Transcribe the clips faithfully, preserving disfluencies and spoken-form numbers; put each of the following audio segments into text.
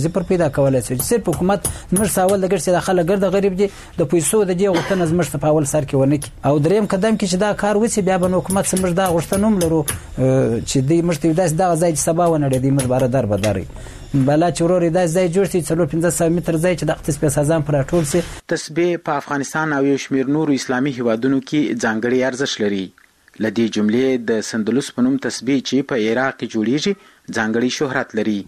زپر پیدا کولای شي. صرف حکومت زموږ ساول د ګرځي د خلک ګرد غریب دي د پیسو د دې غوښتنه زموږ په اول سر کې ونه کی او دریم قدم کې چې دا کار وسی بیا به حکومت زموږ دا غوښتنه هم لرو چې دې مشته داس دا ځای سبا ونه لري موږ بار در بداري بلا چوروري دا ځای جوړ شي څلور پنځه سوه متر ځای چې د اقتصادي سازان پر ټول سي. تسبیح په افغانستان او یو شمېر نورو اسلامي هیوادونو کې ځانګړي ارزښت لري. لدې جملې د سندلوس په نوم تسبیح چې په عراق کې جوړیږي ځانګړي شهرت لري.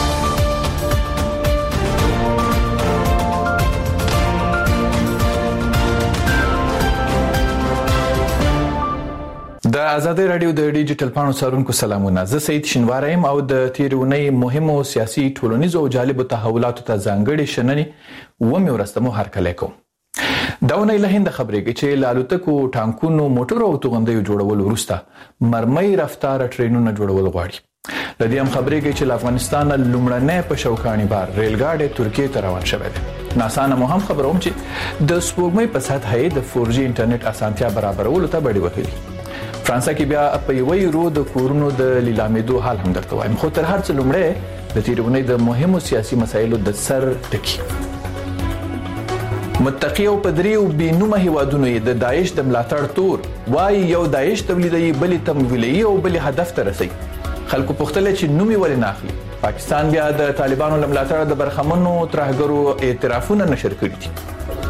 د ازادي رادیو د ډیجیټل پاڼو څارونکو سلامونه. زه سید شینواری یم او د تیرونی مهمو سیاسي ټولنیزو او جالبو تحولاتو ته ځانګړي شننې و مې ورستمو هرکلی کوم. دا ونې له هند خبرېږي چې لالوتکو ټانکونو موټرو او توغندیو جوړول وروسته مرمۍ رفتار ټرینونو جوړول غواړي. لدې هم خبرېږي چې افغانستان لومړنی په شوکانی بار ریل ګاډي ترکیه ته روان شوی دی. ناسا نه هم خبروم چې د سپوږمۍ په سطح د فور جی انټرنیټ اسانتیا برابرولو ته بډې وهلي. فرانسه کې بیا په یوه یورو د کورونو د لیلامېدو حال هم درته وایم. خو تر هر څه لومړی د تیرونی د مهمو سیاسي مسایلو د سر ټکی. متقی او پدریو بینومه هیوادونو د داعش د ملاتړ تور وای یو داعش تولیدي بل تمویلي او بل هدف ته رسي. خلکو پختل چې نومي ولې ناخلي. پاکستان بیا د طالبانو ملاتړ د برخمنو ترهګرو اعترافونه نشر کړي دي.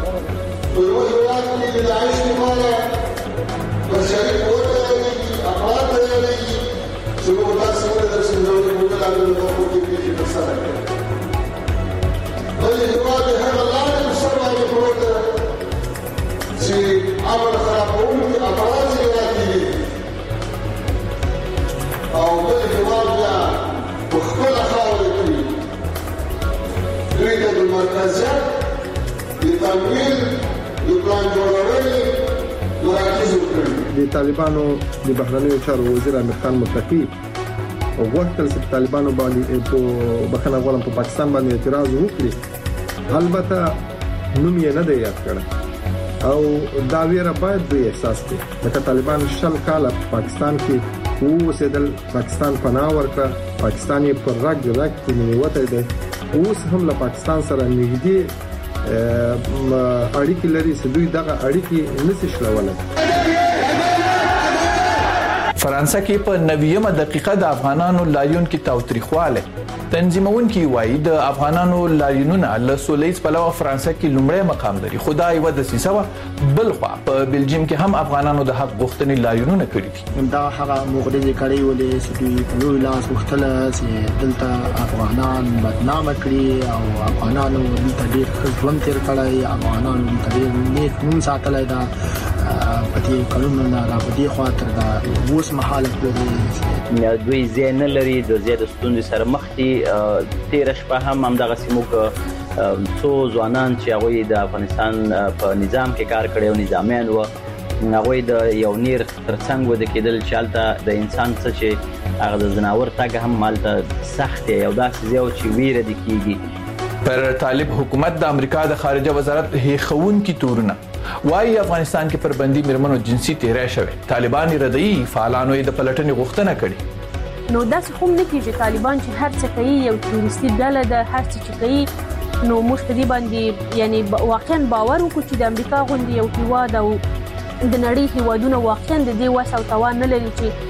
د طالبانو د بهرنیو چارو وزیر امیر خان متقی وغوښتل چې طالبانو باندې په بخښنه غواړم په پاکستان باندې اعتراض وکړي. البته نوم یې نه دی یاد کړی او دا ویره باید دوی احساس کړي. لکه طالبان شل کاله پاکستان کې اوسېدل، پاکستان پناه ورکړه، پاکستان یې پر رګ رګ کې نیوتی دی. اوس هم له پاکستان سره نږدې اړیکې لري چې دوی دغه اړیکې نشي شلولی. فرانسه کې په نویمه دقیقه د افغانانو لاریون کې تاوتریخواله تنظیمونکي وایي د افغانانو لاریونونه له سولېز په لور فرانسه کې لومړی مقام لري. خدای و د سیسه بل خو په بلجیم کې هم افغانانو د حق غوښتنې لاریونونه کړي دي. دا هغه مغرضي کړي ولې چې دوی په لوی لاس وختل چې دلته افغانان بدنامه کړي او افغانانو دلته ډېر ژوند تیر کړی، افغانانو ډېر نیک نوم ساتلی دا په دې کلونو نه را په دې خوا تر دا اوس مهال پورې دوی ځای نه لري د زیات ستونزې سره مخ دي. تېره شپه هم همدغسې موږ څو ځوانان چې هغوی د افغانستان په نظام کې کار کړی او نظامیان وو، هغوی د یو نیر تر څنګ وده کېدل چې هلته د انسان څه چې هغه د ځناور تګ هم هلته سخت دی او داسې ځای و چې ویره دې کېږي. پر طالب حکومت د امریکا د خارجه وزارت هیښوونکي تورونه وايي افغانستان کې پر بندي میرمنو جنسي تیری شوی. طالبان ردعي فعالانو یې د پلټنې غوښتنه کړې. نو داسې هم نه کېږي طالبان چې هر څه کوي یو تروریستي ډله ده، هر څه چې کوي نو موږ په دې باندې یعنی واقعا باور وکړو چې د امریکا غوندې یو هیواد او د نړۍ هیوادونه واقعا د دې وس او توان نه لري چې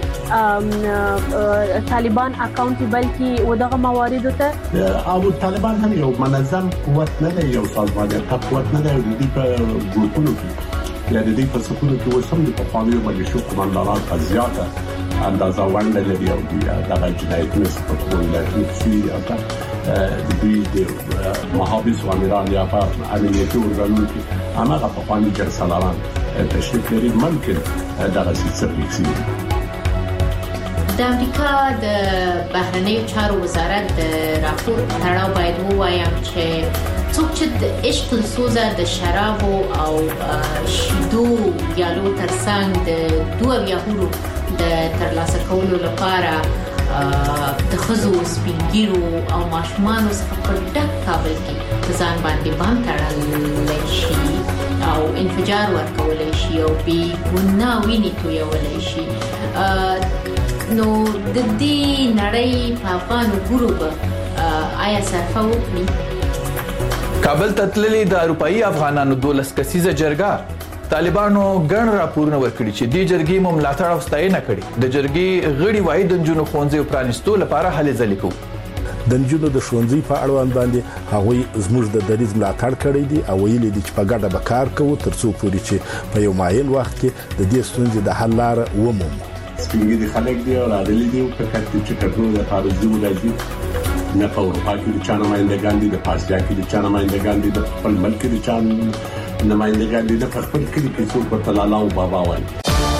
طالبان اکاونټیبل کی ودغه مواردو ته. او طالبان هم یو منظم قوت نه دی، یو سازماني قوت نه دی. د دې په ګروپونو کې یا د دې په سکونو کې وسم د پخوانیو ملیشو قومندانان زیاته اندازه ونډه لري او دغه جنایتونه په ټول کې او د دې د محافظ و امیران یا په امنیتي ارګانونو کې هغه پخواني جرسالاران تشریف لري. ممکن دغه څه وکړي. د امریکا د بهرنیو چارو وزارت د راپور تړاو باید ووایم چې څوک چې د عشق سوزه د شرابو او شیدو یالو ترڅنګ د دوه یاهورو د ترلاسه کولو لپاره د خزو سپینګیرو او ماشومانو څخه په ډک کابل کې ځان باندې بام تړلی شي او انفجار ورکولی شي او بې ګناه وینې تویولی شي. نو د دې نړۍ په افغانو ګروپ آیا صرفه وکړي. کابل ته تللي د اروپایي افغانانو دولس کسیزه جرګه طالبانو ګڼ راپورونه ورکړي چې د جرګې مو ملاتړ او ستاینه کړې. د جرګې غړي وایي د نجونو ښوونځي پرانیستو لپاره هلې ځلې کوو. د نجونو د ښوونځي په اړوند باندې هغوی زموږ د دریځ ملاتړ کړی دی او ویلي دي چې په ګډه به کار کوو ترڅو پورې چې په یو معین وخت کې د دې ستونزې د حل لاره ومومو. سپینګي خلک دی او راغلي دي په کټ چې کټو د خارجي ولایتي نه په اروپا کې د چانه مایندګان دي، د پاسیا کې د چانه مایندګان دي، د خپل ملک کې د چانه نمائندګان دي، د خپل کلی کې څوک په تلالا او بابا وایي.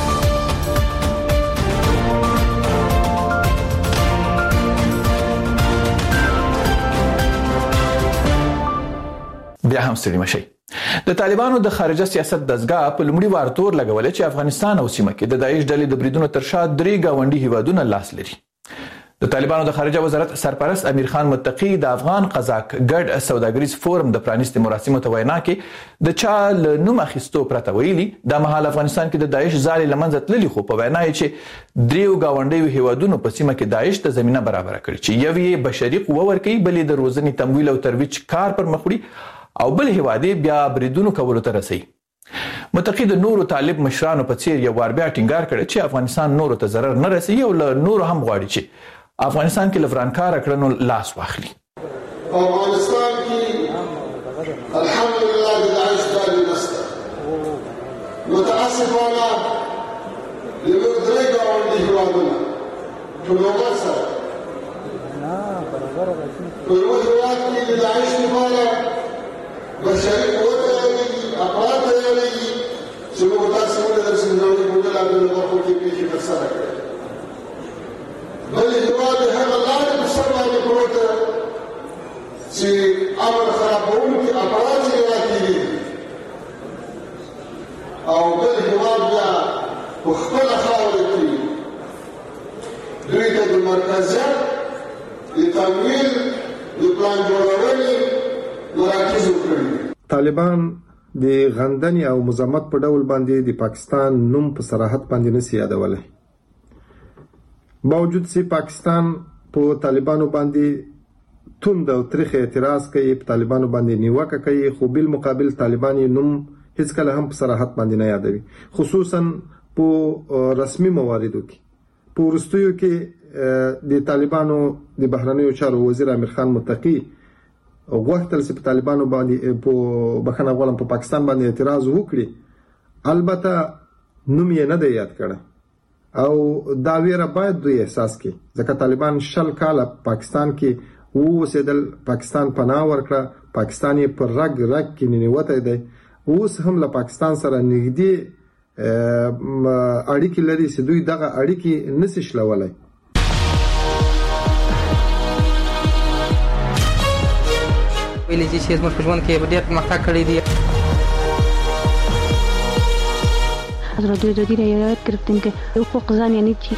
بیا هم ستړي مشي. د طالبانو د خارجه سیاست دزګاه په لومړي وار تور لګولې چې افغانستان او سیمه کې د داعش ډلې د بریدونو تر شا درې گاونډي هیوادونه لاس لري. د طالبانو د خارجه وزارت سرپرست امیر خان متقی د افغان قزاق ګډ سوداګریز فورم د پرانیستي مراسمو ته وینا کې د چا له نوم اخیستو پرته ویلي د مهال افغانستان کې د داعش ځالې لمنځه تللي، خو په وینا یې چې دریو گاونډیو هیوادونو په سیمه کې داعش ته زمينه برابر کړې چې یو یې بشري قوه ورکوي، بل د روزنې تمویل او ترویج کار پر مخ وړي او بل هیوادي بیا بریدونو کولو ته رسي. متقی د نورو طالب مشرانو په څیر یو وار بیا ټینګار کړ چې افغانستان نورو ته ضرر نه رسي او له نورو هم غواړي چې افغانستان کې لفرانکار کړنو لاس واخلي. افغانستان کې الحمدلله د داعش دالي نشته. متاسفانه د درې ګاونډي هیوادونه ټولګه سره په یو هیواد کې د داعش لپاره بشري قوت لري، افراد لري چې موږ تاسو ته د سندرو په ډول د ورکو کې پیښې ترسره کړې. بل هیواد هغه لارې په سر باندې پروت چې امر خرابوونکي افراد یې راکېږي او بل هیواد بیا په خپله خاوره کې دوی ته د مرکزیت د تمویل د پلان جوړونې مراکز وکړي. طالبان د غندنې او مزاحمت په ډول باندې د پاکستان نوم په صراحت باندې نشي یادولای. باوجود چې پاکستان په طالبانو باندې توند او تاریخ اعتراض کوي، په طالبانو باندې نیوکه کوي، خو بل مقابل طالبان نوم هیڅ کله هم په صراحت باندې نه یادوي، خصوصا په رسمي مواردو کې. په ورستیو کې د طالبانو د بهرنیو چارو وزیر امیر خان متقی غوښتل چې په طالبانو باندې په بخښنه غواړم په پاکستان باندې اعتراض وکړي، البته نوم یې نه دی یاد کړی او دا ویره باید دوی احساس کړي ځکه طالبان شل کاله پاکستان کې اوسېدل، پاکستان پناه ورکړه، پاکستان یې پر رګ رګ کې ننوتی دی، اوس هم له پاکستان سره نږدې اړیکې لري چې دوی دغه اړیکې نشي شلولی. ویلي چې زموږ په ژوند کې ډېر پرمختګ کړی دی. حضرت دوی رعایت گرفتیم که حقوق زن یعنی چی؟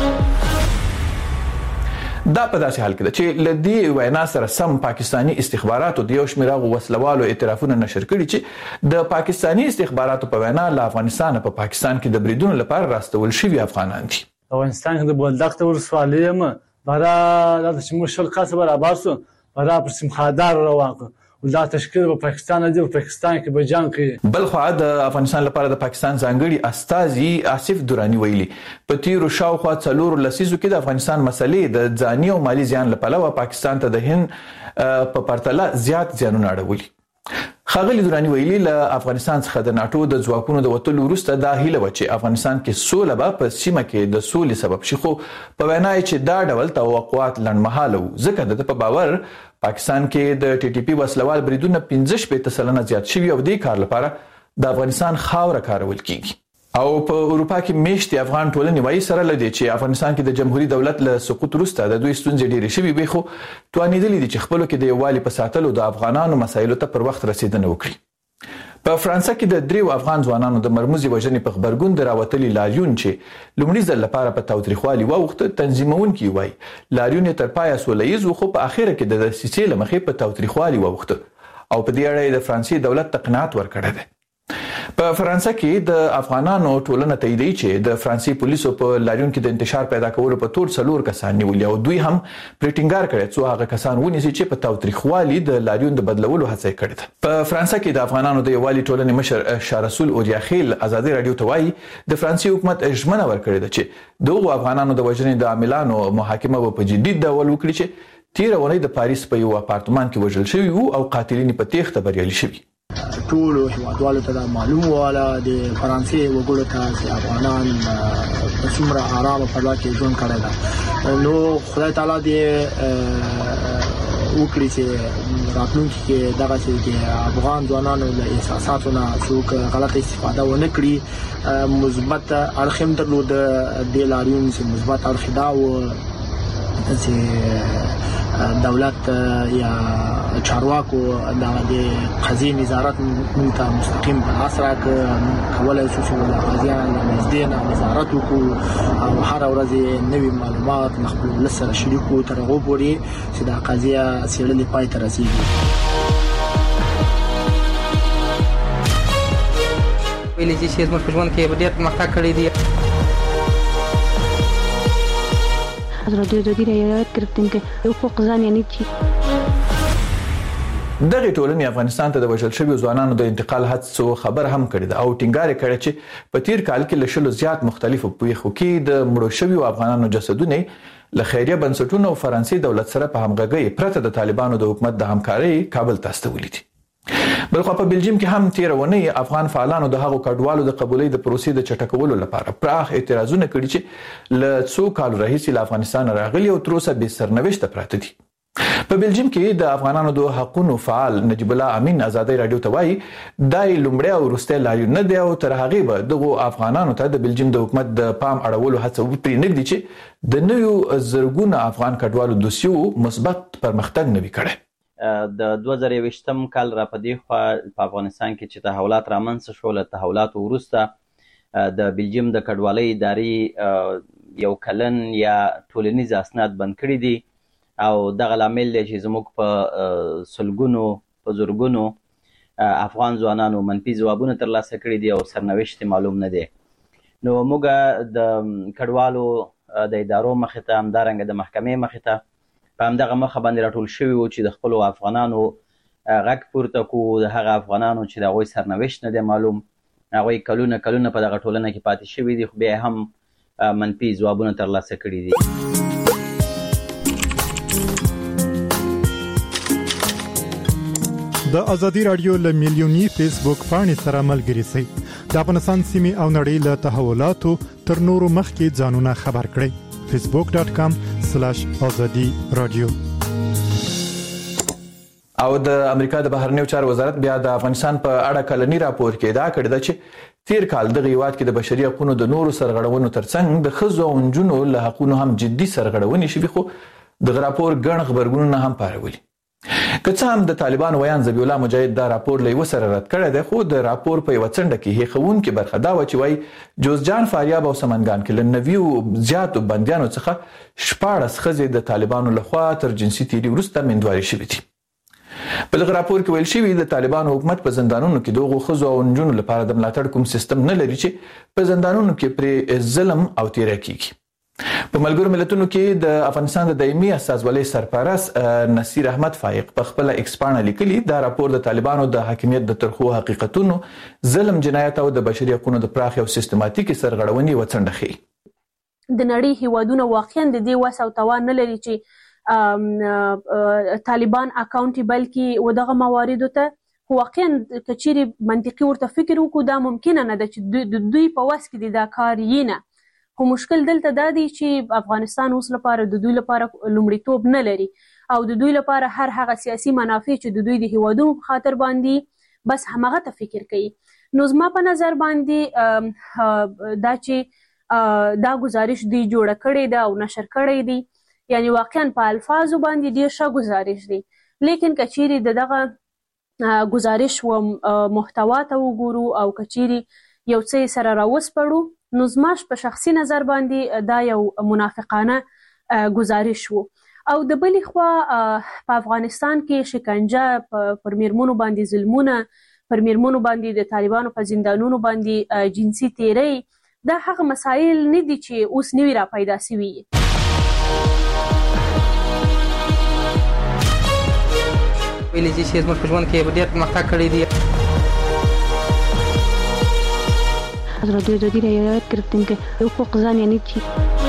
دا په داسې حال کې ده چې لدی وینا سره سم پاکستانی استخباراتو د یو شمېر هغو وسلوالو اعترافونه نشر کړي چې د پاکستانی استخباراتو په وینا له افغانستان په پاکستان کې د بریدونو لپاره راستول شوي افغانان دي. افغانستان کې د بولدک ته ورسوالۍ یم برا دا چې موږ شل کسه برابر سو برا پر سمخادار روان کړ دا تشکیل په پاکستان دی، په پاکستان کې به جنگ کوي. بل خو د افغانستان لپاره د پاکستان ځانګړي استازي آصف دورانی ویلي په تیرو شاوخوا څلورو لسیزو کې د افغانستان مسلې د ځاني او مالی زیان لپاره پاکستان ته د هند په پرتله زیات زیانونه اړولي. ښاغلي دورانی ویلي له افغانستان څخه د ناټو د ځواکونو د وتلو وروسته دا هیله وه چې افغانستان کې سوله به په سیمه کې د سولې سبب شي، خو په وینا یې چې دا ډول توقعات لنډمهاله وو ځکه د ده په باور پاکستان کې د ټي ټي پي وسلوال بریدونه پنځه شپېته سلنه زیات شوي او دې کار لپاره د افغانستان خاوره کارول کیږي. او په اروپا کې میشتې افغان ټولنې وایي سره له دې چې افغانستان کې د جمهوریت دولت له سقوط وروسته د دوی ستونزې ډېرې شوي وي، خو توانېدلي دي چې خپلو کې د یووالي په ساتلو د افغانانو مسایلو ته پر وخت رسېدنه وکړي. په فرانسه کې د دریو افغان ځوانانو د مرموزي وژنې په خبرګون د راوتلي لاریون چې لومړي ځل لپاره په تاوتریخوالي واوښته، تنظیمونکي وایي لاریون یې تر پایه سوله ییز و، خو په اخره کې د دسیسې له مخې په تاوتریخوالي واوښته او په دې اړه یې د فرانسې دولت ته قناعت ورکړی دی. په فرانسه کې د افغانانو ټولنه تاییدي چې د فرانسې پولیسو په لاریون کې د انتشار پیدا کولو په تور څلور کسان نیولي او دوی هم پریټینګار کړي څو هغه کسان ونیسي چې په تاوتریخوالي د لاریون د بدلولو هڅه کړې ده. په فرانسه کې د افغانانو د یووالي ټولنې مشر شاه رسول اوریاخیل ازادي رادیو ته وایي د فرانسې حکومت ژمنه ورکړې ده چې دغه افغانانو د وژنې د عاملانو محاکمه په جدي ډول وکړي چې تیر اونۍ د پاریس په یو اپارتمان کې وژل شوی وو او قاتلین په تېښته بریالي شوي. ټول هیوادوالو ته معلوم واله د فرانسې وګړو ته چې افغانان په څومره آرام په لار کې ژوند کړی ده. نو خدای تعالی دې وکړي چې راتلونکي کې دغه چې افغان ځوانانو له احساساتو نه څوک غلطه استفاده ونه کړي. مثبت اړخ هم درلود د لاریون چې مثبت اړخ دا و چې دولت یا چارواکو د قضیې نظارت موږ ته مستقیم په لاس راکړ، کولای شو چې د قضیان له نږدې نه نظارت وکړو او هر ورځ نوي معلومات له خپل ولس سره شریک کړو تر هغو پورې چې دا قضیه څېړلې پای ته رسېږي. ویلي چې زموږ په ژوند کې ډېر پرمختګ کړی دی. حضرت رضی رعایت کردیم که حقوق زن یعنی چی؟ دغه ټولنې افغانستان ته د وژل شویو ځوانانو د انتقال هڅو خبر هم کړی ده او ټینګار یې کړی چې په تیر کال کې له شلو زیات مختلفو پیښو کې د مړو شویو افغانانو جسدونه له خیریه بنسټونو او فرانسې دولت سره په همغږۍ پرته د طالبانو د حکومت د همکارۍ کابل ته استولي دي. بلخو په بلجیم کې هم تیر ونی افغان فعالانو د هغو کډوالو د قبولۍ د پروسې د چټکولو لپاره پراخ اعتراضونه کړي چې له څو کالو راهیسې له افغانستان راغلي او تر اوسه بې سرنوشته پراته دي. په بلجیم کې د افغانانو د حقوقو فعال نجیب الله امین ازادي رادیو ته وایي دای لومړی او وروستی لاریون نه دی او تر هغې به دغو افغانانو ته د بلجیم د حکومت د پام اړولو هڅه پرې نه ږدي چې د نویو زرګونه افغان کډوالو دوسیو مثبت پرمختګ نه وي کړی. د دوه زره یوویشتم کال را په دې خوا په افغانستان کې چې تحولات رامنځته شول، له تحولاتو وروسته د بلجیم د کډوالۍ ادارې یو کلن یا ټولنیز اسناد بند کړي دي او دغه لامل دی چې زموږ په سلګونو په زرګونو افغان ځوانانو منفي ځوابونه ترلاسه کړي دي او سرنوشت معلوم نه دی. نو موږ د کډوالو د ادارو مخې ته همدارنګه د محکمې مخې ته په همدغه مخه باندې راټول شوي وو چې د خپلو افغانانو غږ پورته کړو، د هغه افغانانو چې د هغوی سرنوشت نه دی معلوم، هغوی کلونه کلونه په دغه ټولنه کې پاتې شوي دي خو بیا هم منفي ځوابونه ترلاسه کړي دي. د ازادي رادیو له میلیوني فیسبوک پاڼې سره ملګري شئ. د افغانستان سیمې او نړۍ له تحولاتو تر نورو مخکې ځانونه خبر کړئ. فیسبوک ډاٹ کام سلاش ازادي رادیو. او د امریکا د بهرنیو چارو وزارت بیا د افغانستان په اړه کلنی راپور کې ادعا کړې ده چې تیر کال دغه هیواد کې د بشري حقوقو د نورو سرغړونو ترڅنګ د ښځو او نجونو له حقوقو هم جدي سرغړونې شوي، خو دغه راپور ګڼ خبرګونونه هم پارولي. که څه هم د طالبانو ویان ذبیح الله مجاهد دا راپور له یوه سره رد کړی دی، خو د راپور په یوه څنډه کې هیښوونکې برخه دا وه چې وایي جوزجان، فاریاب او سمنګان کې له نویو زیاتو بندیانو څخه شپاړس ښځې د طالبانو لخوا تر جنسي تیري وروسته میندوارې شوي دي. په دغه راپور کې ویل شوي د طالبانو حکومت په زندانونو کې د هغو ښځو او نجونو لپاره د ملاتړ کوم سیستم نه لري چې په زندانونو کې پرې ظلم او تیری کیږي. په ملګرو ملتونو کې د افغانستان د دایمي استازولۍ سرپرست نصیر احمد فایق په خپل ایکس پاڼه لیکلي دا راپور د طالبانو د حاکمیت د ترخو حقیقتونو، ظلم، جنایت او د بشري حقوقو د پراخ او سیستماتیکي سرغړونې وڅنډه ښیي. د نړۍ هیوادونه واقعا د دې وس او توان نه لري چې طالبان اکاونټیبل کړي و دغه مواردو ته. واقعا کچېرې منطقي ورته فکر وکړو دا ممکنه نه ده چې د دوی په وس کې دا کار یې نه. خو مشکل دلته دا دی چې افغانستان اوس لپاره د دوی لپاره لومړیتوب نه لري او د دوی لپاره هر هغه سیاسي منافع چې د دوی د هیوادونو په خاطر باندې بس همغه ته فکر کوي. نو زما په نظر باندې دا چې دا گزارش دوی جوړه کړې ده او نشر کړی دی، یعنی واقعا په الفاظو باندې ډېر ښه گزارش دی، لیکن کچېرې د دغه گزارش و محتوا ته وګورو او کچېرې یو څه سره راوسپړو نو زماش په شخصي نظر باندې دا یو منافقانه گزارش وو. او د بلې خوا په افغانستان کې شکنجه پر میرمنو باندې ظلمونه پر میرمنو باندې د طالبانو په زندانونو باندې جنسي تیری دا هغه مسایل نه دي چې اوس نوي را پیدا شوي. ویلي چې زموږ په ژوند کې ډېر پرمختګ کړی دی. حضرت رضی رعایت گرفتیم که حقوق زن یعنی چی؟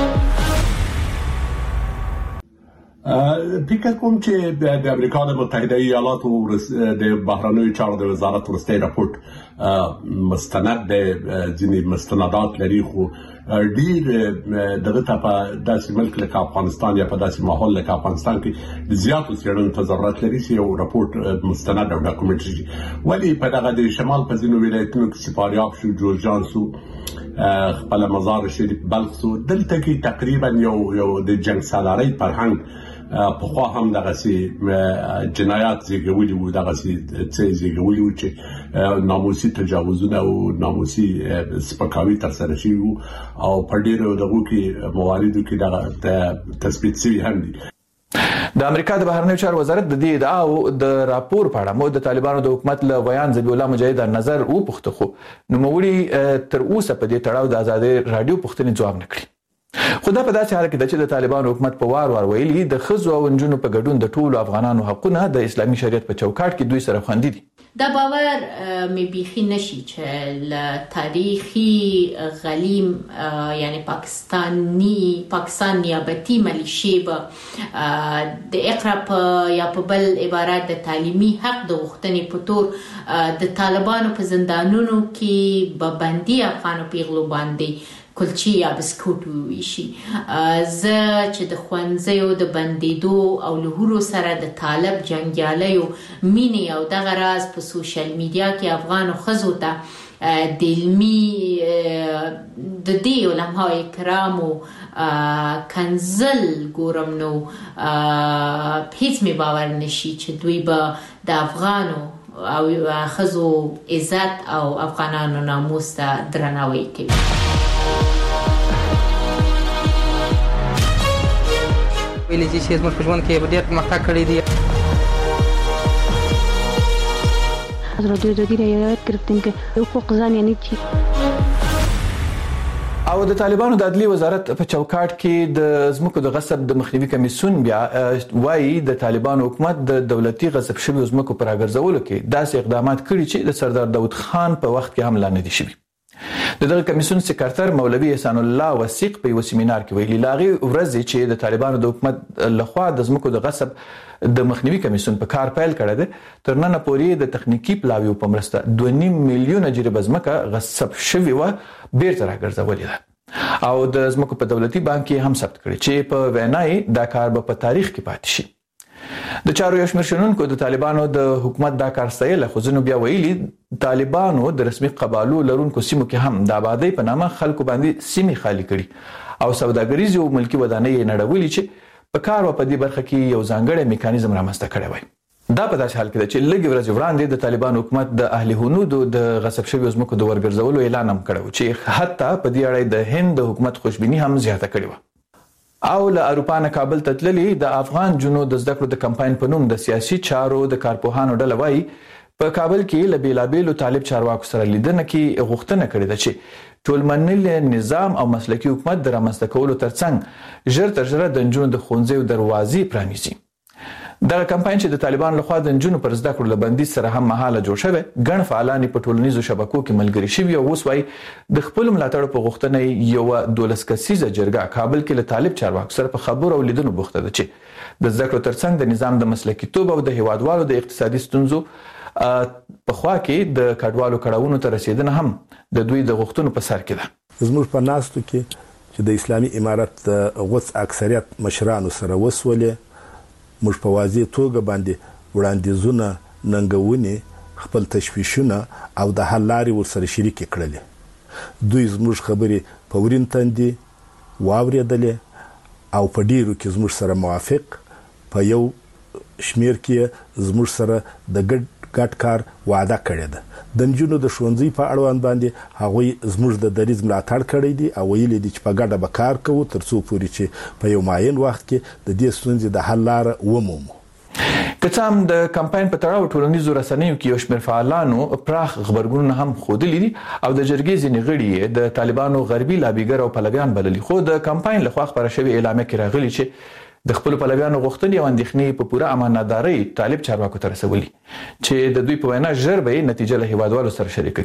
فکر کوم چې د امریکا د متحده ایالاتو د بهرنیو چارو د وزارت وروستی راپورټ مستند د ځینې مستندات لري خو ډیر دغه ته په داسې ملک لکه افغانستان یا په داسې ماحول لکه افغانستان کې د زیاتو څېړنو ته ضرورت لري چې یو راپورټ مستند او ډاکومنټ شي. ولی په دغه د شمال په ځینو ولایتونو کې چې فاریاب شو، جورجان شو، خپل مزار شریف، بلخ شو، دلته کې تقریبا یو یو د جنگ سالارۍ فرهنګ په خوا هم دغه سي جنایات زیږولي وو، دغه سي څه زیږولي وو چې ناموسي تجاوزونه او ناموسي سپکاوي ترسره شوي وو او په ډیرو دغو کې مواردو کې دغه تثبیت شوي هم دي. د امریکا د بهرنیو چارو وزارت د دې ادعاو د راپور په اړه مو د طالبانو د حکومت له ویان ذبیح الله مجاهد نظر وپوښته خو نوموړي تر اوسه په دې تړاو د ازادي رادیو پوښتنې ځواب نه کړی. خو دا په داسې حال کې ده چې د طالبانو حکومت په وار وار ویلي د ښځو او نجونو په ګډون د ټولو افغانانو حقونه د اسلامي شریعت په چوکاټ کې دوی سره خوندي دي. دا باور مې بیخي نشي چې له تاریخي غلیم یعنی پاکستانی پاکستان نیابتي ملیشي به د اقرا یا په بل عبارت د تعلیمي حق د غوښتنې په تور د طالبانو په زندانونو کې به بندي افغانو پیغلو باندې کلچی یا بسکوټ ویشي. زه چې د ښوونځیو د بندیدو او له سره د طالب جنګیالیو مینې او دغه راز په سوشل میډیا کې افغانو ښځو ته د علمي د دې علماء کرامو کنزل ګورم نو هیڅ مې باور نشي چې دوی به د افغانو او ښځو عزت او افغانانو ناموس ته درناوی کوي. ویلي چې زموږ په ژوند کې ډېر پرمختګ کړی دی. حضرت رضی رعایت گرفتیم که حقوق زن یعنی چی؟ او د طالبانو د عدلي وزارت په چوکاټ کې د ځمکو د غصب د مخنیوي کمیسیون بیا وایي د طالبانو حکومت د دولتي غصب شویو ځمکو پر راګرځولو کې داسې اقدامات کړي چې د سردار داود خان په وخت کې هم لا نه دي شوي. د دغه کمیسیون سکرټر مولوي احسان الله وثیق په یو سیمینار کې ویلي لاغي ورځ چې د طالبانو د حکومت لخوا د ځمکو د غصب د مخنیوي کمیسیون په کار پیل کړی دی تر نن پورې د تخنیکی پلاویو په مرسته دوه نیم میلیونه جریبه ځمکه غصب شوې و بیرته راګرځولې ده او د ځمکو په دولتي بانک کې هم ثبت کړي چې په وینای دا کار به په تاریخ کې پاتې شي. د چارو یو شمېر شنونکو د طالبانو د حکومت دا کار ستایله خو ځینو بیا ویلي طالبانو د رسمي قبالو لرونکو سیمو کې هم د آبادۍ په نامه خلکو باندې سیمې خالي کړي او سوداګریز او ملکي ودانۍ یې نړولي چې په کار او په دې برخه کې یو ځانګړی میکانیزم رامنځته کړی وای. دا په داسې حال کې ده چې لږ ورځې وړاندې د طالبانو حکومت د اهل هنودو د غصب شویو ځمکو د ورګرځولو اعلان هم کړی چې حتی په دې اړه د هند د حکومت خوشبیني هم زیاته کړې وه. او له اروپا نه کابل ته تللي د افغان جنو د زده کړو د کمپاین په نوم د سیاسي چارو د کارپوهانو ډله وایي په کابل کې له بیلابیلو طالب چارواکو سره لیدنه کې غوښتنه کړې ده چې ټولمنل نظام او مسلکي حکومت د رامنځته کولو ترڅنګ ژر تر ژره د نجونو د ښوونځیو دروازې پرانیزي. دغه کمپاین چې د طالبانو لخوا د نجونو پر زده کړو له بندیز سره هم مهاله جوړ شوی ګڼ فعالان په ټولنیزو شبکو کې ملګري شوي او اوس وایي د خپل ملاتړ په غوښتنه یو دولس کسیزه جرګه کابل کې له طالب چارواکو سره په خبرو او لیدنو بوخته ده چې د زده کړو ترڅنګ د نظام د مسلکیتوب او د هیوادوالو د اقتصادي ستونزو په خوا کې د کډوالو کړهونو ته رسیدنه هم د دوی د غوښتنو په سر کې ده. زموږ په ناستو کې چې د اسلامي امارت غوڅ اکثریت مشرانو سره وسولې موږ په واضح توګه باندې وړاندیزونه ننګونې خپل تشویشونه او د حل لارې ورسره شریک کړلې. دوی زموږ خبرې په ورین تندې واورېدلې او په ډیرو کې زموږ سره موافق په یو شمیر کې زموږ سره د ګډ ګډ کار وعده کړې ده. د نجونو د ښوونځي په اړوند باندې هغوی زموږ د دریځ ملاتړ کړی دي او ویلي دي چې په ګډه به کار کوو تر څو پورې چې په یو معین وخت کې د دې ستونزې د حل لاره ومومو. که څه هم د کمپاین په تړاو ټولنیزو رسنیو کې یو شمېر فعالانو پراخ خبرګونونه هم ښودلي دي او د جرګې ځینې غړي د طالبانو غربي لابیګر او پلویان بللي، خو د کمپاین لخوا خپاره شوې اعلامیه کې راغلي چې د خپل پلویانو غوښتنې او اندېښنې په پوره امانتدارۍ طالب چارواکو ته رسولي چې د دوی په وینا ژر به یې نتیجه له هیوادوالو سره شریکه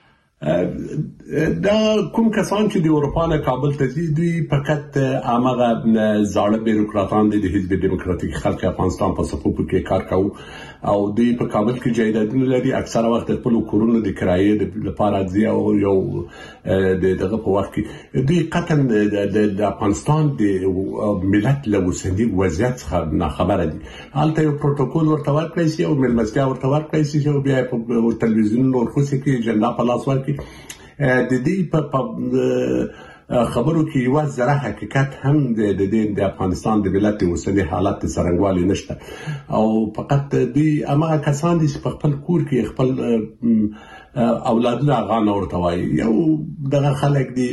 کړي. دا کوم کسان چې د اروپا نه کابل ته ځي دوی فقط هغه زاړه بیروکراتان دي د حزب دیموکراتیک خلق افغانستان په صفوف کې کار کوي او دوی په کابل کې جایدادونه لري، اکثره وخت خپل کورونه د کرایې لپاره ځي او یو د دغه په وخت کې دوی قطن د افغانستان د ملت له اوسنی وضعیت څخه نه خبره دي. هلته یو پروتوکول ورته ورکړی شي او ملمستیا ورته ورکړی شي او بیا په تلویزیون ورخصه کې جنډا په لاس ورکړي. د دې په خبرو کې یو ځره حقیقت هم د د افغانستان د ملت اوسنی حالت سرنګوالي نشته او فقط دوی هغه کسان دي چې په خپل کور کې خپل اولادونه غاڼه ورته وایي. یو دغه خلک دي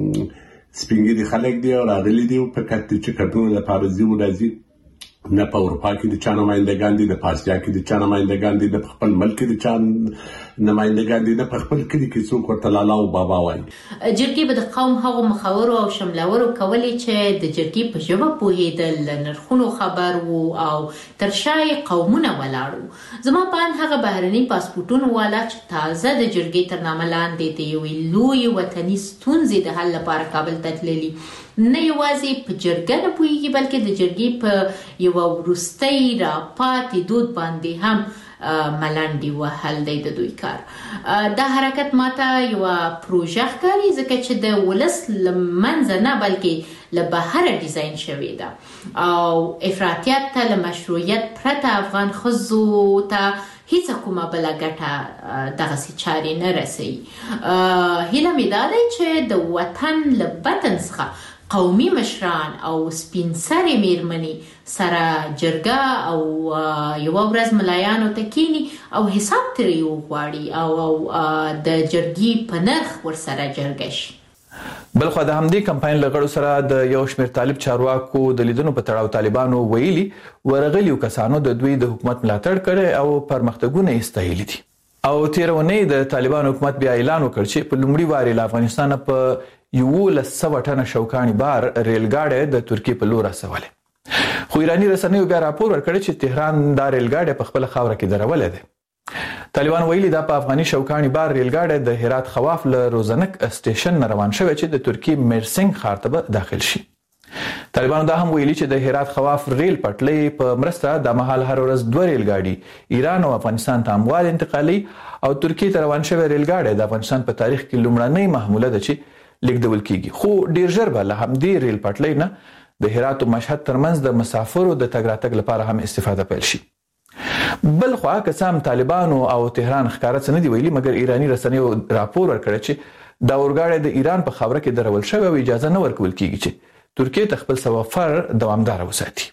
سپینګي خلک دي او راغلي دي فقط چې کډونه لپاره ځي ولازي نه په اروپا کې د چا نمائندګان دي، د آسیا کې د چا نمائندګان دي، د خپل ملک کې د چا نمائندګان دي، د خپل کلی کې څوک ورته لالا او بابا وایي. جرګې به د قوم هغو مخاورو او شملورو کولې چې د جرګې په ژبه پوهېدل، نرخونو خبر وو او تر شای قومونه ولاړو. زما په اند هغه بهرني پاسپورټونه والا چې تازه د جرګې تر نامه لاندې د یوې لویې وطني ستونزې د حل لپاره کابل ته تللي نه یوازې په جرګه نه پوهېږي بلکې د جرګې په یوه وروستۍ راپاتې دود باندې هم ملنډې وهل دی د دوی کار. دا حرکت ماته یوه پروژه ښکاري ځکه چې د ولس له منځه نه بلکې له بهره ډیزاین شوې ده او افراطیت ته له مشروعیت پرته افغان ښځو ته هیڅ کومه بله ګټه دغسې چارې نه رسوي. هیله مې دا دی چې د وطن له بطن څخه قومي مشران او سپین سرې میرمنې سره جرګه او یوه ورځ ملایانو ته کینی او حساب ترې وغواړي او د جرګې په نرخ ورسره جرګه شي. بلخوا د همدې کمپاین له غړو سره د یو شمېر طالب چارواکو د لیدنو په تړاو طالبانو ویلي ورغلیو کسانو د دوی د حکومت ملاتړ کړی او پرمختګونه یې ستایلي دي او تېره اونۍ د طالبانو حکومت بیا اعلان وکړ چې په لومړي وارې له افغانستانه په یولس سوه ټنه شوکاني بار ریل ګاډی د ترکیې په لور رسولی، خو ایراني رسنیو بیا راپور ورکړی چې تهران دا ریل ګاډی په خپله خاوره کې درولی دی. طالبان ویلي دا په افغاني شوکاني بار ریل ګاډی د هرات خواف له روزنک سټیشن نه روان شوی چې د ترکیې میرسنګ ښار ته به داخل شي. طالبانو دا هم ویلي چې د هرات خواف ریل پټلۍ په مرسته دا مهال هر ورځ دوه ریل ګاډي ایران او افغانستان ته اموال انتقالي او ترکیې ته روان شوی ریل ګاډی د افغانستان په تاریخ کې لومړنۍ محموله ده چې لیږدول کیږي، خو ډیر ژر به له همدې ریل پټلۍ نه د هرات او مشهد ترمنځ د مسافرو د تګ راتګ لپاره هم استفاده پیل شي. بل خوا که څه هم طالبانو او تهران ښکاره څه نه دي ویلي، مګر ایراني رسنیو راپور ورکړی چې دا اورګاډی د ایران په خاوره کې درول شوی او اجازه نه ورکول کیږي چې ترکیې ته خپل سفر دوامداره وساتي.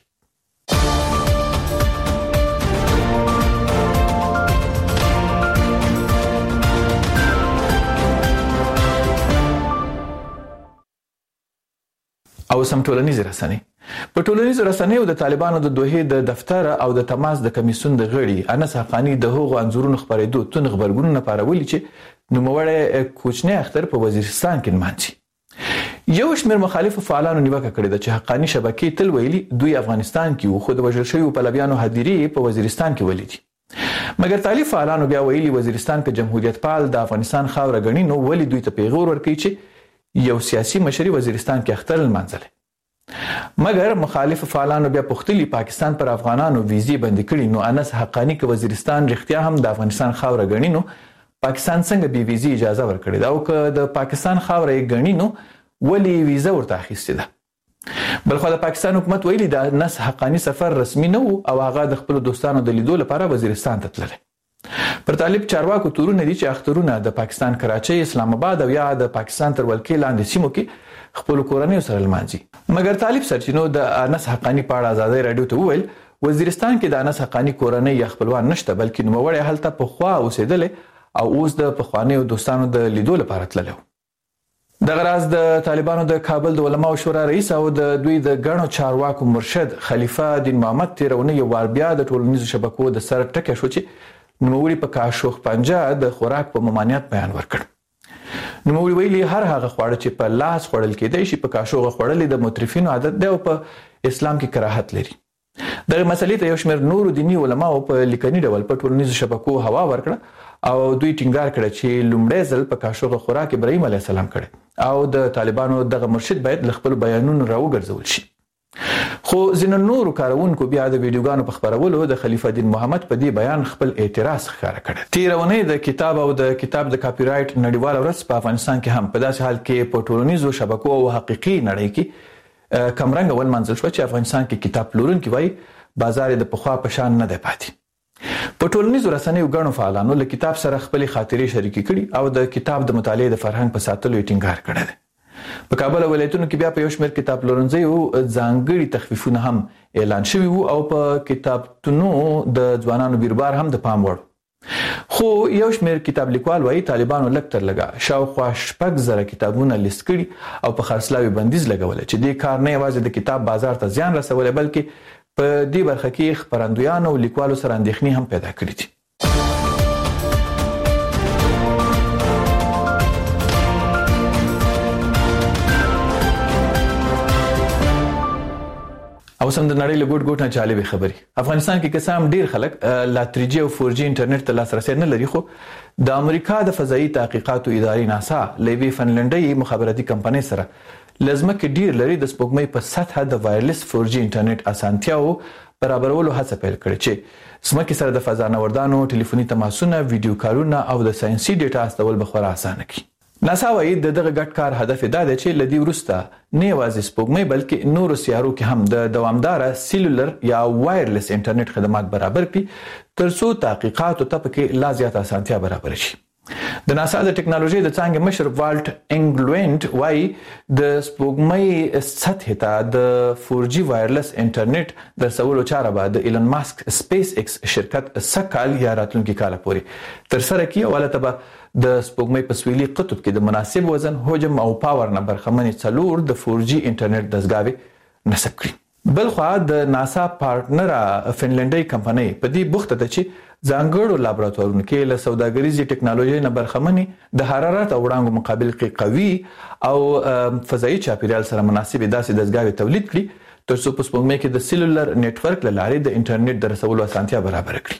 او سم ټولنیز رسنۍ په ټولنیز رسنیو د طالبانو د دوحې د دفتر او د تماس د کمیسیون د غړي انس حقانی د هغو انځورونو خبرېدو تون خبرګونونه پارولي چې نوموړی کوچنی اختر په وزیرستان کې نمانځي. یو شمېر مخالفو فعالانو نیوکه کړې ده چې حقانی شبکې تل ویلي دوی افغانستان کې وو خو د وژل شویو پلویانو هدیرې په وزیرستان کې ولیدي، مګر طالب فعالانو بیا ویلي وزیرستان که جمهوریت پال د افغانستان خاوره ګڼي نو ولې دوی ته پیغور ورکوي چې یو سیاسي مشري وزیرستان کې اختر لمانځلی. مګر مخالف فعالانو بیا پوښتلي پاکستان پر افغانانو ویزې بندي کړي نو انس حقانی که وزیرستان رښتیا هم د افغانستان خاوره ګڼي نو پاکستان څنګه بې ویزې اجازه ورکړې ده او که د پاکستان خاوره یې ګڼي نو ولې ویزه ورته اخیستې ده. بلخوا د پاکستان حکومت ویلي د انس حقانی سفر رسمي نه و او هغه د خپلو دوستانو د لیدو لپاره وزیرستان ته تللی. پر طالب چارواکو تورونه دي چې اخترونه د پاکستان کراچۍ، اسلام آباد او یا د پاکستان تر ولکې لاندې سیمو کې خپل کورنیو سره لمانځي. مګر طالب سرچینو د انس حقانی په اړه آزادۍ رادیو ته وویل وزیرستان کې د انس حقانی کورنۍ یا خپلوان نشته بلکې نوموړی هلته پخوا اوسېدلی او اوس د پخوانیو دوستانو د لیدو لپاره تللی و. د غراز د طالبانو د کابل د علماو شورا رئیس او د دوی د غړو چارواکو مرشد خلیفہ دین محمد تیرونه یو وار بیا د ټولنیزو شبکو د سر ټکه شو چې نوموړي په کاشوخ پنجه د خوراک په ممانعت بیان ورکړ. نوموړي ویلي هر هغه خواړه چې په لاس خوړل کېدای شي په کاشوغه خوړل د مترفینو عادت دی او په اسلام کې کراهت لري. دغه مسلې ته یو شمېر نورو دیني علماو په لیکني ډول په ټولنیزو شبکو هوا ورکړه او دوی ټینګار کړ چې لومړی ځل په کاشوغه خوراک ابراهیم علیه السلام کړی او د طالبانو دغه مرشد باید له خپل بیانونو راوګرځول شي. خو ځینو نورو کارونکو بیا د ویډیوګانو په خبرولو د خلیفہ دین محمد په دې بیان خپل اعتراض ښکاره کړ. تیرونه د کتاب او د کتاب د کاپی رائټ نړیواله ورځ په افغانستان کې هم په داسې حال کې په ټولنیزو شبکو او حقيقي نړۍ کې کمرنګ ول منځل شو چې افغانستان کې کتاب پلورونکي وایي بازار د پخوا په شان نه دی پاتې. په ټولنیزو رسنیو غنو فعالانو له کتاب سره خپل خاطرې شریکې کړي او د کتاب د مطالعې د فرهنګ په ساتلو یې ټینګار کړی دی. په کابل ولایتونو کې بیا په یو شمېر کتاب پلورنځیو ځانګړي تخفیفونه هم اعلان شوي وو او په کتابتونو د ځوانانو بیربار هم د پام وړ. خو یو شمېر کتاب لیکوال وایي طالبانو لږ تر لږه شاوخوا شپږ زره کتابونه لیست کړي او په خرڅلاوي بندیز لګولی چې دې کار نه یوازې د کتاب بازار ته زیان رسولی بلکې په دې برخه کې خپرندویانو او لیکوالو سره اندېښنې هم پیدا کړې دي. او سم د نړۍ له ګوټ ګوټ نه جالبې خبرې. افغانستان کې قسم ډیر خلک لا تری جی او فور جی انټرنیټ ته لاسرسي نه لري خو د امریکا د فضایي تحقیقاتو ادارې ناسا لوی فنلنډي مخابراتي کمپنۍ سره لازمه کې ډیر لري د سپوږمۍ په سطح د وایرلیس فور جی انټرنیټ اسانتیاو برابرولو هڅه پیل کړې چې سمکه سره د فضا نوردانو ټلیفوني تماسونه ویډیو کارونه او د ساينسي ډیټا استول به خورا اسانه کړي. ناسا وايي د دغه ګډ کار هدف دا دی چې لدی ورسته نه یوازې سپوږمۍ بلکې نورو سیارو کې هم د دوامدار سیلولر یا وایرلیس انټرنیټ خدمات برابر کړي ترڅو تحقیقاتو ته پکې لا زیات اسانتیا برابر شي. د ناسا د ټکنالوژي د څانګې مشر والټ انګلوینټ وايي د سپوږمۍ سطح ته د فور جی وایرلیس انټرنیټ د سوالو چاره به د ایلن ماسک سپیس ایکس شرکت سکال یا راتلونکي کال پورې تر سره کیږي او ولته به د سپوږمۍ په سویلي قطب کې د مناسب وزن حجم او پاور نه برخمنې څلور د فور جی انټرنیټ دستګاوې نصب کړي. بلخوا د ناسا پارټنر فنلنډي کمپنۍ په دې بوخته ده چې ځانګړو لابراتوارونو کې له سوداګریزي ټکنالوژي نه برخمنې د حرارت او وړانګو مقابل کې قوي او فضایي چاپیریال سره مناسب داسې دستګاوې تولید کړي ترڅو په سپوږمۍ کې د سیلولر نتورک له لارې د انټرنیټ د رسولو اسانتیا برابر کړي.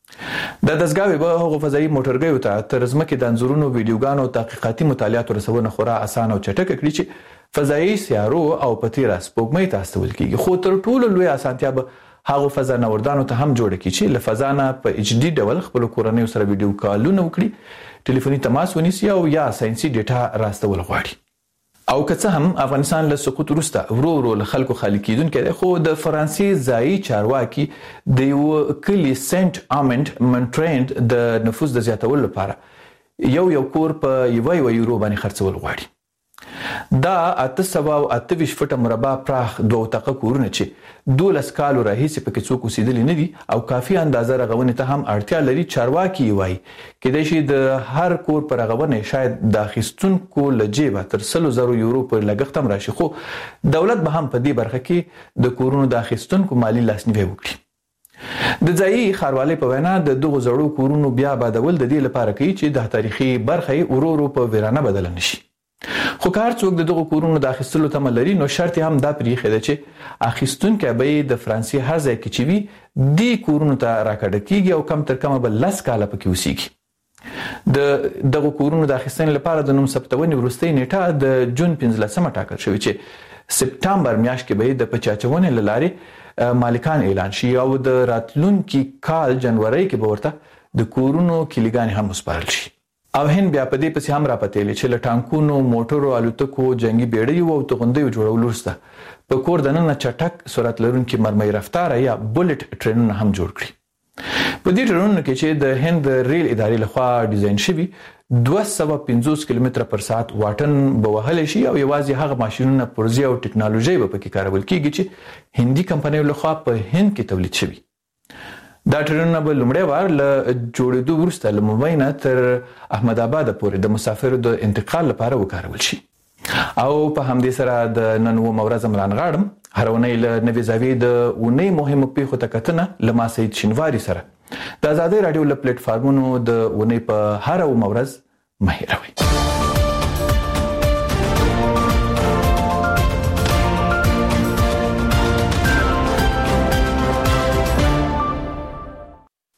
د دستګاوې به هغو فضایي موټرګیو ته تر ځمکې د انځورونو ویډیوګانو او تحقیقاتي مطالعاتو رسونه خورا اسانه او چټکه کړي چې فضایي سیارو او په تیره سپوږمۍ ته استول کیږي. خو تر ټولو لوی اسانتیا به هغه فضا نوردانو ته هم جوړ کړي چې له فضا نه په ایچ ډي ډول خپل کورنۍ سره ویډیو کالونه وکړي ټلیفوني تماس ونیسي او یا ساينسي ډیټا راستول غواړي. او که څه هم افغانستان له سقوط وروسته ورو ورو له خلکو خالي کیدونکې دی خو د فرانسې ځایي چارواکي د یو کلي سنت آمنټ منټرینډ د نفوس د زیاتولو لپاره یو یو کور په یو یو یورو باندې خرڅول غواړي. دا اته سوه او اته ویشت فټه مربع پراخ دوه طاقه کورونه چې دولس کالو راهیسې پکې څوک اوسېدلي نه دي او کافي اندازه رغونې ته هم اړتیا لري. چارواکي وایي کېدای شي د هر کور پر رغونې شاید د اخیستونکو له جیبه تر سلو زرو یورو پر لګښت هم راشي خو دولت به هم په دې برخه کې د کورونو د اخیستونکو مالی لاسنیوی وکړي. د ځایي ښاروالۍ په وینا د دغو زړو کورونو بیا آبادول د دې لپاره کوي چې د تاریخي برخه یې ورو ورو په ویرانه بدله نشي. خو که هر څوک د دغو کورونو د اخیستلو تمه لري نو شرط هم دا پرېښی ده چې اخیستونکی به یې د فرانسې هر ځای کې چې وي دې کورونو ته راکډه کیږي او کم تر کمه به لس کاله پکې اوسیږي. د دغو کورونو د اخیستنې لپاره د نوم ثبتونې وروستۍ نیټه د جون پنځلسمه ټاکل شوې چې سپټمبر میاشت کې به یې د پچاچونې له لارې مالکان اعلان شي او د راتلونکي کال جنوري کې به ورته د کورونو کلیګانې هم وسپارل شي. او هند بیا په دې پسې هم راپتېلې چې له ټانکونو موټرو الوتکو جنگي بیړیو او توغندیو جوړولو وروسته په کور دننه چټک سرعت لرونکي مرمۍ رفتاره یا بولټ ټرینونه هم جوړ کړي. په دې ټرینونو کې چې د هند ریل ادارې لخوا ډیزاین شوي دوه سوه پنځوس کیلومتره پر ساعت واټن به وهلی شي او یوازې هغه ماشینونه پرزې او ټکنالوژي به پکې کارول کیږي چې هندي کمپنیو لخوا په هند کې تولید شوي. دا ټرینونه به لومړی وار له جوړېدو وروسته له ممبۍ نه تر احمد آباد پورې د مسافرو د انتقال لپاره وکارول شي. او په همدې سره د نن و مورز ملان غاړم هرونه له نوې زاویې د ونې مهمو پیښو ته کتنه لما سید شینواری سره د آزادۍ رادیو له پلیټ فارمونو د ونې په هر و مورز مهیروي.